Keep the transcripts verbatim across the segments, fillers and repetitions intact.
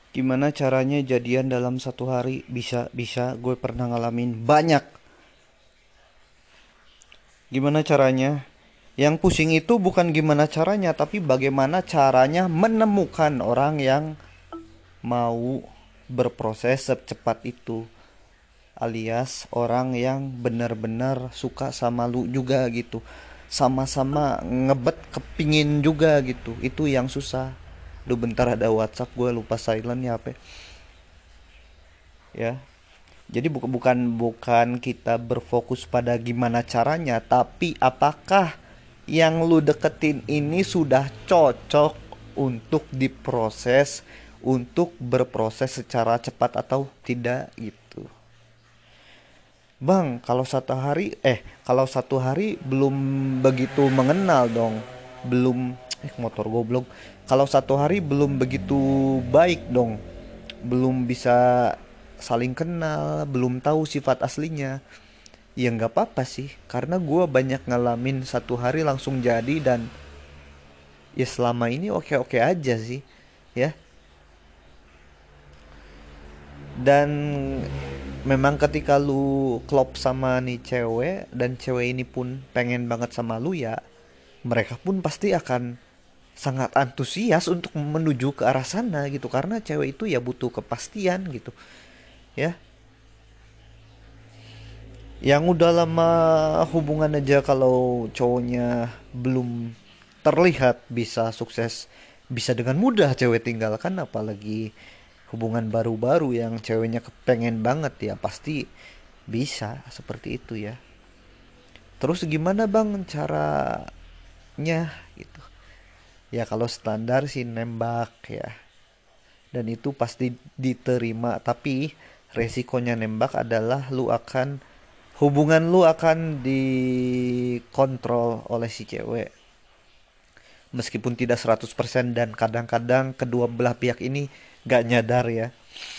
Gimana caranya jadian dalam satu hari? Bisa, bisa. Gue pernah ngalamin banyak. Gimana caranya? Yang pusing itu bukan gimana caranya, tapi bagaimana caranya menemukan orang yang mau berproses secepat itu. Alias orang yang benar-benar suka sama lu juga gitu. Sama-sama ngebet kepingin juga gitu. Itu yang susah. Lu bentar ada WhatsApp, gue lupa silent ya H P. Ya. Jadi bukan bukan bukan kita berfokus pada gimana caranya, tapi apakah yang lu deketin ini sudah cocok untuk diproses, untuk berproses secara cepat atau tidak gitu. Bang, kalau satu hari eh kalau satu hari belum begitu mengenal dong. Belum eh motor goblok. Kalau satu hari belum begitu baik dong. Belum bisa saling kenal, belum tahu sifat aslinya. Ya nggak apa-apa sih, karena gue banyak ngalamin satu hari langsung jadi dan ya selama ini oke-oke aja sih, ya. Dan memang ketika lu klop sama nih cewek dan cewek ini pun pengen banget sama lu ya, mereka pun pasti akan sangat antusias untuk menuju ke arah sana gitu karena cewek itu ya butuh kepastian gitu, ya. Yang udah lama hubungan aja kalau cowoknya belum terlihat bisa sukses, bisa dengan mudah cewek tinggalkan, apalagi hubungan baru-baru yang ceweknya kepengen banget ya pasti bisa seperti itu ya. Terus gimana bang caranya gitu? Ya kalau standar sih nembak ya. Dan itu pasti diterima, tapi resikonya nembak adalah lu akan hubungan lu akan dikontrol oleh si cewek. Meskipun tidak seratus persen dan kadang-kadang kedua belah pihak ini gak nyadar ya.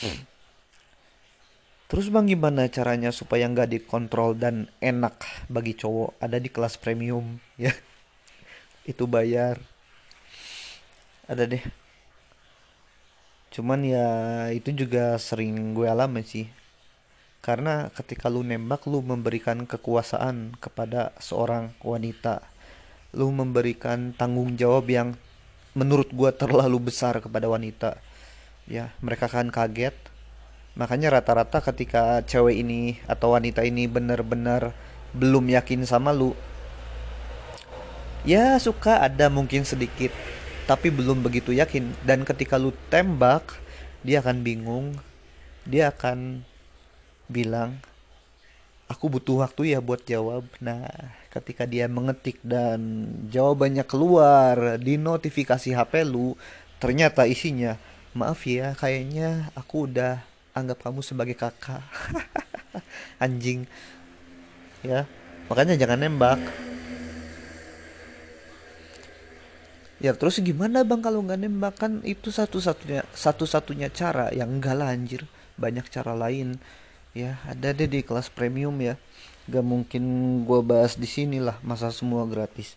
Terus bang gimana caranya supaya nggak dikontrol dan enak bagi cowok? Ada di kelas premium ya. Itu bayar. Ada deh. Cuman ya itu juga sering gue alami sih. Karena ketika lu nembak lu memberikan kekuasaan kepada seorang wanita. Lu memberikan tanggung jawab yang menurut gue terlalu besar kepada wanita. Ya, mereka akan kaget. Makanya rata-rata ketika cewek ini atau wanita ini benar-benar belum yakin sama lu, ya suka ada mungkin sedikit, tapi belum begitu yakin. Dan ketika lu tembak, dia akan bingung. Dia akan bilang, aku butuh waktu ya buat jawab. Nah, ketika dia mengetik dan jawabannya keluar di notifikasi H P lu, ternyata isinya, maaf ya, kayaknya aku udah anggap kamu sebagai kakak. Anjing, ya. Makanya jangan nembak. Ya terus gimana bang kalau nggak nembak, kan itu satu-satunya satu-satunya cara yang enggak lah anjir, banyak cara lain ya, ada deh di kelas premium ya, gak mungkin gua bahas di sini lah, masa semua gratis.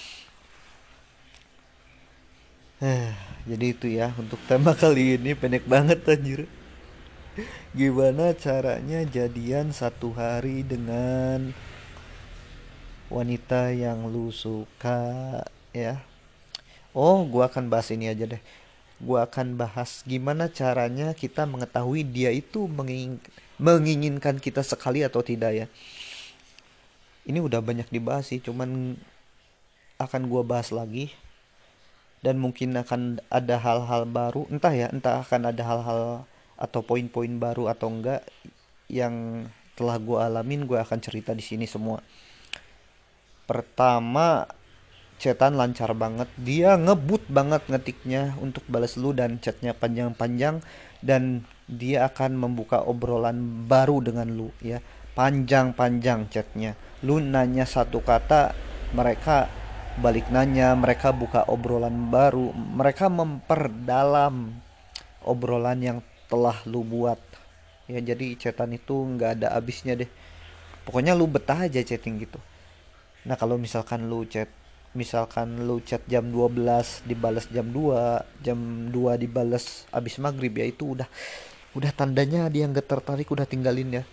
eh jadi itu ya untuk tema kali ini, pendek banget anjir. Gimana caranya jadian satu hari dengan wanita yang lu suka ya. Oh, gua akan bahas ini aja deh. Gua akan bahas gimana caranya kita mengetahui dia itu menging- menginginkan kita sekali atau tidak ya. Ini udah banyak dibahas sih, cuman akan gua bahas lagi dan mungkin akan ada hal-hal baru, entah ya, entah akan ada hal-hal atau poin-poin baru atau enggak yang telah gua alamin, gua akan cerita di sini semua. Pertama, chatan lancar banget, dia ngebut banget ngetiknya untuk balas lu dan chatnya panjang-panjang, dan dia akan membuka obrolan baru dengan lu ya, panjang-panjang chatnya. Lu nanya satu kata, mereka balik nanya, mereka buka obrolan baru, mereka memperdalam obrolan yang telah lu buat ya. Jadi chatan itu nggak ada habisnya deh, pokoknya lu betah aja chatting gitu. Nah kalau misalkan lu chat Misalkan lu chat jam dua belas dibales jam dua, jam dua dibales abis maghrib, ya itu udah udah tandanya dia nggak tertarik, udah tinggalin ya.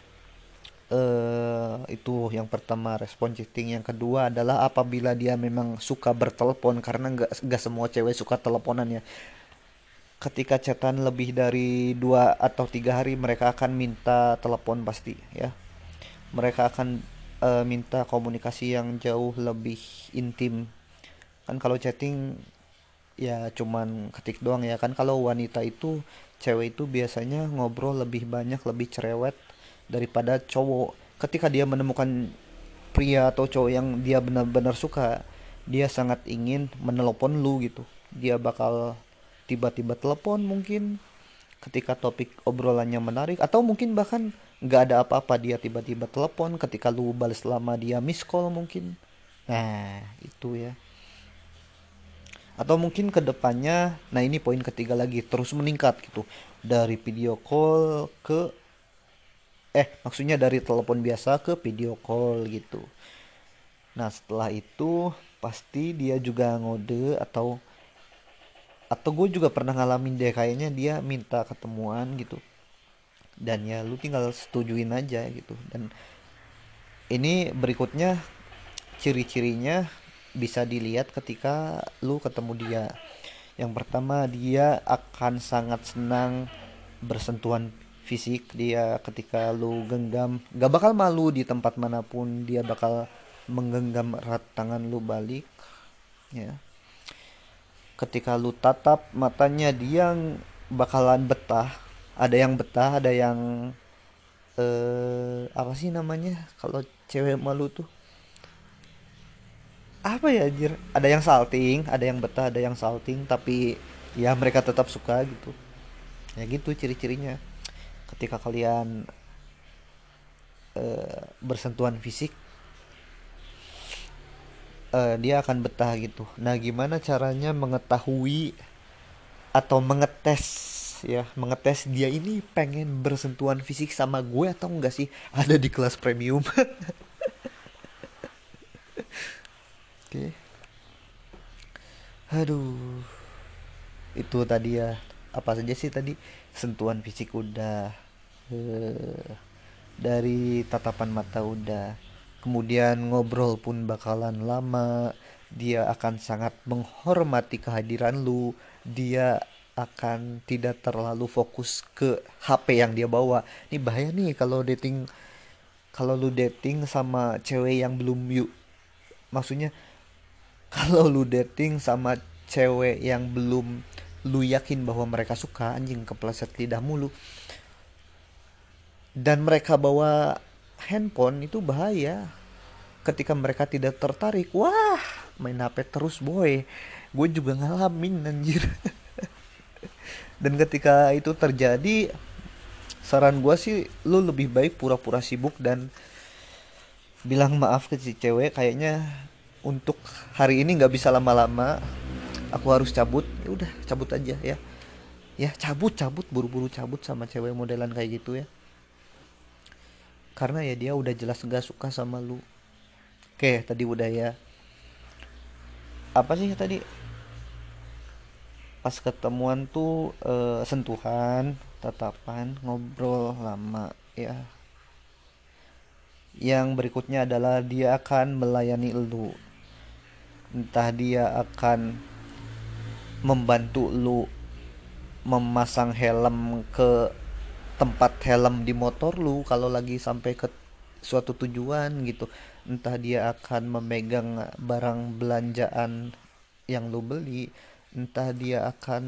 eh itu yang pertama, respon cheating. Yang kedua adalah apabila dia memang suka bertelepon, karena nggak nggak semua cewek suka teleponan ya. Ketika chatan lebih dari dua atau tiga hari, mereka akan minta telepon pasti ya. Mereka akan eh, minta komunikasi yang jauh lebih intim. Kan kalau chatting ya cuman ketik doang ya kan. Kalau wanita itu, cewek itu biasanya ngobrol lebih banyak, lebih cerewet daripada cowok. Ketika dia menemukan pria atau cowok yang dia benar-benar suka, dia sangat ingin menelepon lu gitu. Dia bakal tiba-tiba telepon mungkin ketika topik obrolannya menarik, atau mungkin bahkan nggak ada apa-apa, dia tiba-tiba telepon ketika lu balas lama, dia miss call mungkin. Nah itu ya. Atau mungkin kedepannya, nah ini poin ketiga lagi, terus meningkat gitu, dari video call ke eh maksudnya dari telepon biasa ke video call gitu. Nah setelah itu pasti dia juga ngode, atau atau gue juga pernah ngalamin deh, kayaknya dia minta ketemuan gitu, dan ya lu tinggal setujuin aja gitu. Dan ini berikutnya, ciri-cirinya bisa dilihat ketika lu ketemu dia. Yang pertama, dia akan sangat senang bersentuhan fisik. Dia ketika lu genggam, gak bakal malu di tempat manapun, dia bakal menggenggam erat tangan lu balik ya. Ketika lu tatap matanya, dia bakalan betah. Ada yang betah, ada yang eh apa sih namanya kalau cewek malu tuh, apa ya anjir, ada yang salting, ada yang betah, ada yang salting, tapi ya mereka tetap suka gitu. Ya gitu ciri-cirinya. Ketika kalian eh, bersentuhan fisik, eh, dia akan betah gitu. Nah gimana caranya mengetahui atau mengetes, ya mengetes dia ini pengen bersentuhan fisik sama gue atau enggak sih? Ada di kelas premium. Oke. Aduh, itu tadi ya, apa saja sih tadi? Sentuhan fisik udah, eh, dari tatapan mata udah, kemudian ngobrol pun bakalan lama, dia akan sangat menghormati kehadiran lu, dia akan tidak terlalu fokus ke H P yang dia bawa. Ini bahaya nih kalau dating, kalau lu dating sama cewek yang belum yuk, maksudnya kalau lu dating sama cewek yang belum lu yakin bahwa mereka suka, anjing kepleset lidah mulu, dan mereka bawa handphone, itu bahaya. Ketika mereka tidak tertarik, wah main H P terus boy. Gue juga ngalamin anjir. Dan ketika itu terjadi, saran gue sih lu lebih baik pura-pura sibuk dan bilang maaf ke si cewek, kayaknya untuk hari ini nggak bisa lama-lama, aku harus cabut. Ya udah cabut aja ya. Ya cabut cabut buru-buru cabut sama cewek modelan kayak gitu ya. Karena ya dia udah jelas gak suka sama lu. Oke, tadi udah ya. Apa sih tadi? Pas ketemuan tuh eh, sentuhan, tatapan, ngobrol lama ya. Yang berikutnya adalah dia akan melayani lu. Entah dia akan membantu lu memasang helm ke tempat helm di motor lu kalau lagi sampai ke suatu tujuan gitu. Entah dia akan memegang barang belanjaan yang lu beli, entah dia akan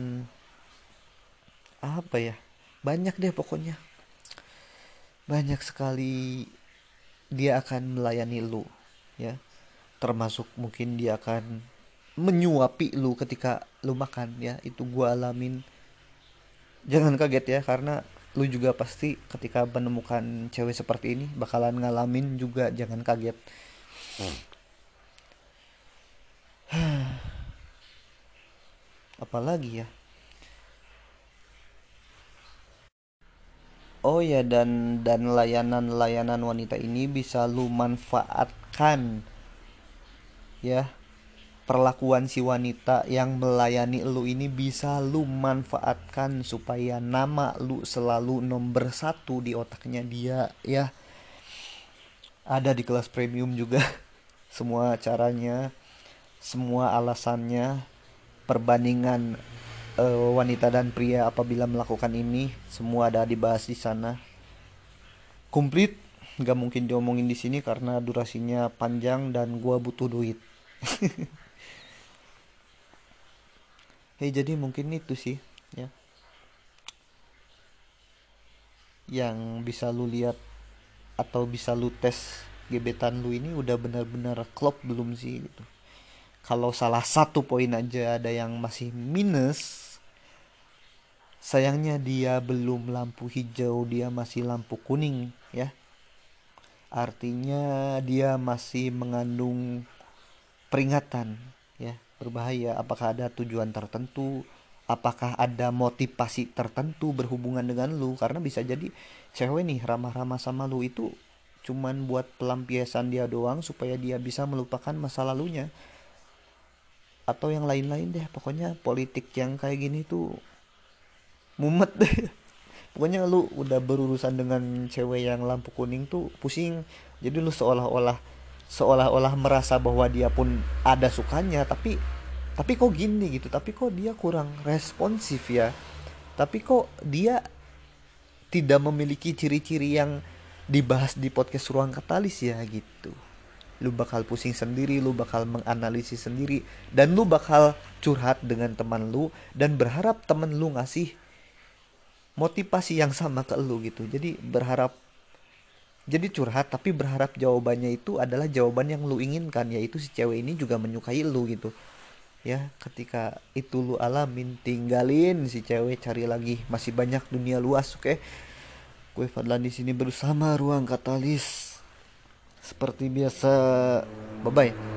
apa ya, banyak deh pokoknya, banyak sekali dia akan melayani lu ya. Termasuk mungkin dia akan menyuapi lu ketika lu makan ya. Itu gua alamin. Jangan kaget ya, karena lu juga pasti ketika menemukan cewek seperti ini bakalan ngalamin juga, jangan kaget. Apalagi ya, oh ya, dan dan layanan-layanan wanita ini bisa lu manfaatkan ya. perlakuan si wanita yang melayani lu ini bisa lu manfaatkan supaya nama lu selalu nomor satu di otaknya dia ya. Ada di kelas premium juga semua caranya, semua alasannya, perbandingan eh, wanita dan pria apabila melakukan ini, semua ada dibahas di sana. Komplit, nggak mungkin diomongin di sini karena durasinya panjang dan gua butuh duit. Hei, jadi mungkin itu sih ya yang bisa lu lihat atau bisa lu tes gebetan lu ini udah benar-benar klop belum sih gitu. Kalau salah satu poin aja ada yang masih minus, sayangnya dia belum lampu hijau, dia masih lampu kuning ya. Artinya dia masih mengandung peringatan ya, berbahaya. Apakah ada tujuan tertentu? Apakah ada motivasi tertentu berhubungan dengan lu? Karena bisa jadi cewek nih ramah-ramah sama lu itu cuman buat pelampiasan dia doang supaya dia bisa melupakan masa lalunya atau yang lain-lain deh. Pokoknya politik yang kayak gini tuh mumet deh. Pokoknya lu udah berurusan dengan cewek yang lampu kuning tuh pusing. Jadi lu seolah-olah seolah-olah merasa bahwa dia pun ada sukanya, tapi tapi kok gini gitu, tapi kok dia kurang responsif ya, tapi kok dia tidak memiliki ciri-ciri yang dibahas di podcast Ruang Katalis ya gitu. Lu bakal pusing sendiri, lu bakal menganalisis sendiri, dan lu bakal curhat dengan teman lu dan berharap temen lu ngasih motivasi yang sama ke lu gitu. Jadi berharap, jadi curhat tapi berharap jawabannya itu adalah jawaban yang lu inginkan, yaitu si cewek ini juga menyukai lu gitu. Ya, ketika itu lu alamin, tinggalin si cewek, cari lagi, masih banyak dunia luas, oke? Gue Fadlan di sini bersama Ruang Katalis. Seperti biasa, bye bye.